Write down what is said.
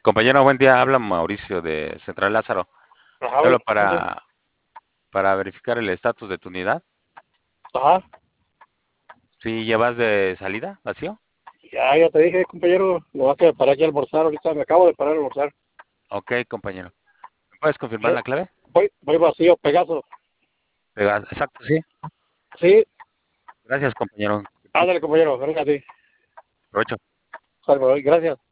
Compañero, buen día. Habla Mauricio de Central Lázaro. Ajá, Te hablo mande. para verificar el estatus de tu unidad. Ajá, Si llevas de salida, vacío. ya te dije, compañero, lo vas a parar aquí a almorzar ahorita, me acabo de parar a almorzar. Ok, compañero. ¿Me puedes confirmar Eh, la clave? voy vacío, Pegaso. Exacto, sí. Sí, Gracias, compañero. ándale, compañero, venga a ti. Aprovecho. Salve, gracias.